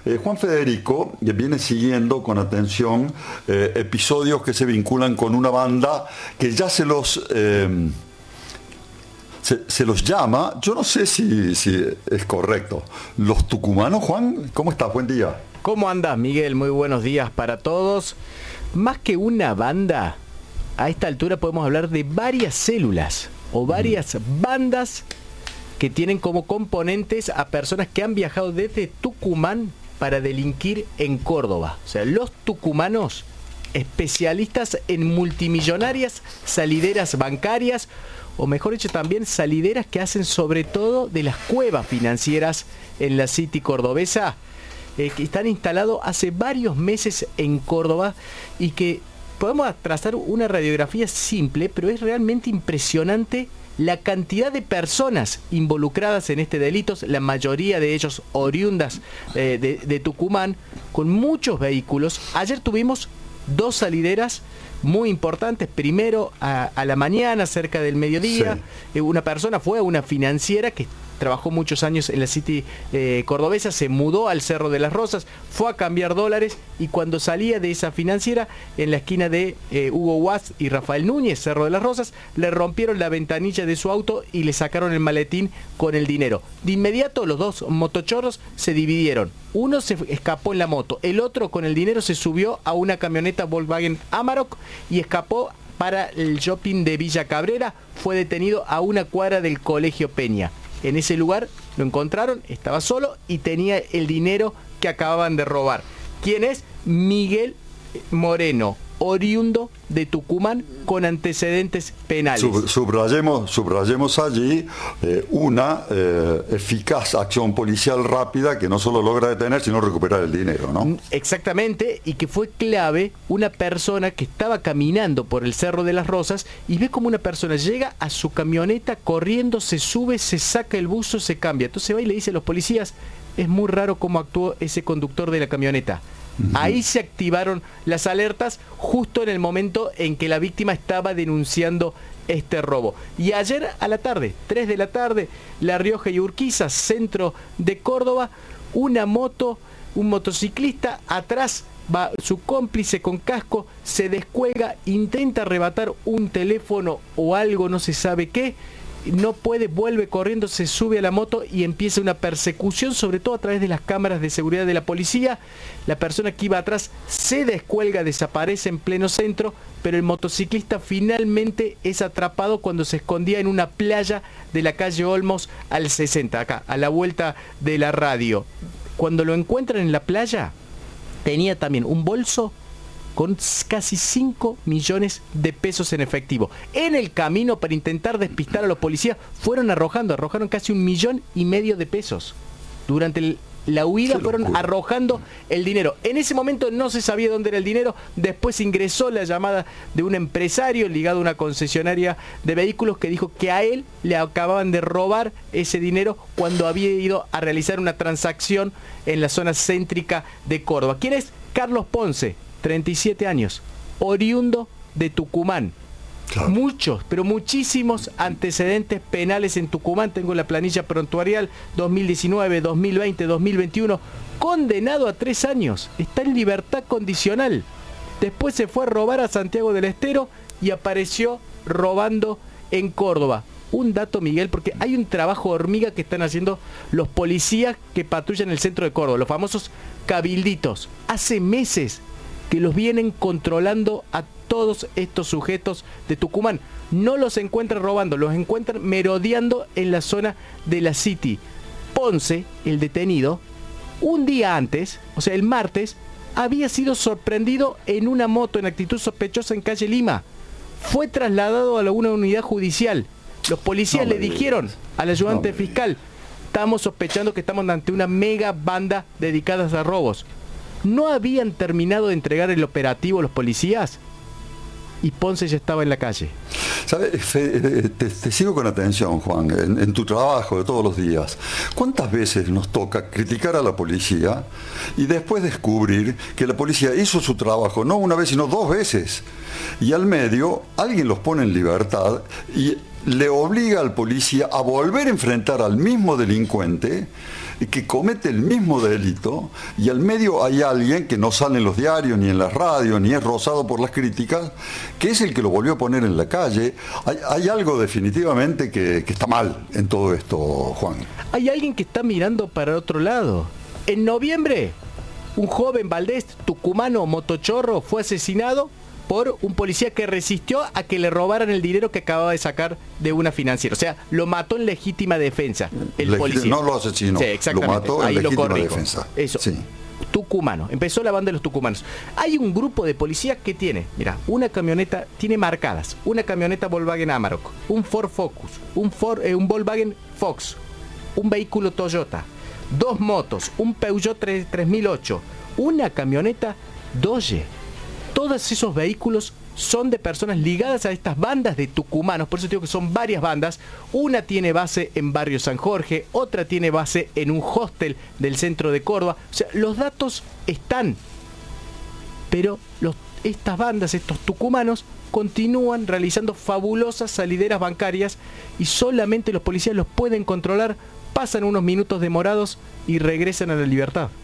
Juan Federico viene siguiendo con atención episodios que se vinculan con una banda que ya se los llama, yo no sé si es correcto, los tucumanos. Juan, ¿cómo estás? Buen día. ¿Cómo andas, Miguel? Muy buenos días para todos. Más que una banda, a esta altura podemos hablar de varias células o varias bandas que tienen como componentes a personas que han viajado desde Tucumán para delinquir en Córdoba. O sea, los tucumanos, especialistas en multimillonarias salideras bancarias, o mejor dicho también salideras que hacen sobre todo de las cuevas financieras en la City cordobesa, que están instalados hace varios meses en Córdoba y que podemos trazar una radiografía simple, pero es realmente impresionante la cantidad de personas involucradas en este delito, la mayoría de ellos oriundas de Tucumán, con muchos vehículos. Ayer tuvimos 2 salideras muy importantes. Primero a la mañana, cerca del mediodía, sí. Una persona fue a una financiera que trabajó muchos años en la City cordobesa, se mudó al Cerro de las Rosas, fue a cambiar dólares y cuando salía de esa financiera, en la esquina de Hugo Guas y Rafael Núñez, Cerro de las Rosas, le rompieron la ventanilla de su auto y le sacaron el maletín con el dinero. De inmediato los 2 motochorros se dividieron. Uno se escapó en la moto, el otro con el dinero se subió a una camioneta Volkswagen Amarok y escapó para el shopping de Villa Cabrera. Fue detenido a una cuadra del Colegio Peña. En ese lugar lo encontraron, estaba solo y tenía el dinero que acababan de robar. ¿Quién es? Miguel Moreno, oriundo de Tucumán con antecedentes penales. Subrayemos allí una eficaz acción policial rápida que no solo logra detener, sino recuperar el dinero, ¿no? Exactamente, y que fue clave una persona que estaba caminando por el Cerro de las Rosas y ve como una persona llega a su camioneta corriendo, se sube, se saca el buzo, se cambia. Entonces va y le dice a los policías, es muy raro cómo actuó ese conductor de la camioneta. Ahí se activaron las alertas justo en el momento en que la víctima estaba denunciando este robo. Y ayer a la tarde, 3 de la tarde, La Rioja y Urquiza, centro de Córdoba, una moto, un motociclista, atrás va su cómplice con casco, se descuelga, intenta arrebatar un teléfono o algo, no se sabe qué, no puede, vuelve corriendo, se sube a la moto y empieza una persecución, sobre todo a través de las cámaras de seguridad de la policía. La persona que iba atrás se descuelga, desaparece en pleno centro, pero el motociclista finalmente es atrapado cuando se escondía en una playa de la calle Olmos al 60, acá, a la vuelta de la radio. Cuando lo encuentran en la playa, tenía también un bolso con casi 5 millones de pesos en efectivo. En el camino, para intentar despistar a los policías, arrojaron casi 1,5 millones de pesos. Durante la huida fueron arrojando el dinero. En ese momento no se sabía dónde era el dinero. Después ingresó la llamada de un empresario ligado a una concesionaria de vehículos que dijo que a él le acababan de robar ese dinero cuando había ido a realizar una transacción en la zona céntrica de Córdoba. ¿Quién es? Carlos Ponce, 37 años, oriundo de Tucumán. Claro. Muchos, pero muchísimos antecedentes penales en Tucumán. Tengo la planilla prontuarial 2019, 2020, 2021. Condenado a 3 años. Está en libertad condicional. Después se fue a robar a Santiago del Estero y apareció robando en Córdoba. Un dato, Miguel, porque hay un trabajo hormiga que están haciendo los policías que patrullan el centro de Córdoba, los famosos cabilditos. Hace meses que los vienen controlando a todos estos sujetos de Tucumán. No los encuentran robando, los encuentran merodeando en la zona de la City. Ponce, el detenido, un día antes, o sea el martes, había sido sorprendido en una moto en actitud sospechosa en calle Lima. Fue trasladado a una unidad judicial. Los policías le dijeron al ayudante fiscal, estamos sospechando que estamos ante una mega banda dedicada a robos. No habían terminado de entregar el operativo los policías y Ponce ya estaba en la calle. ¿Sabes? Te sigo con atención, Juan, en tu trabajo de todos los días. ¿Cuántas veces nos toca criticar a la policía y después descubrir que la policía hizo su trabajo no una vez, sino 2 veces? Y al medio, alguien los pone en libertad y le obliga al policía a volver a enfrentar al mismo delincuente que comete el mismo delito y al medio hay alguien que no sale en los diarios, ni en las radios, ni es rozado por las críticas, que es el que lo volvió a poner en la calle. Hay algo definitivamente que está mal en todo esto, Juan. Hay alguien que está mirando para otro lado. En noviembre, un joven Valdés, tucumano, motochorro, fue asesinado por un policía que resistió a que le robaran el dinero que acababa de sacar de una financiera. O sea, lo mató en legítima defensa el policía. No lo asesinó, sí, exactamente. Lo mató en legítima defensa. Eso. Sí. Tucumano. Empezó la banda de los tucumanos. Hay un grupo de policías que tiene, mira, una camioneta, tiene marcadas, una camioneta Volkswagen Amarok, un Ford Focus, un Volkswagen Fox, un vehículo Toyota, 2 motos, un Peugeot 3008, una camioneta Dodge. Todos esos vehículos son de personas ligadas a estas bandas de tucumanos. Por eso digo que son varias bandas. Una tiene base en Barrio San Jorge, otra tiene base en un hostel del centro de Córdoba. O sea, los datos están. Pero estas bandas, estos tucumanos, continúan realizando fabulosas salideras bancarias y solamente los policías los pueden controlar, pasan unos minutos demorados y regresan a la libertad.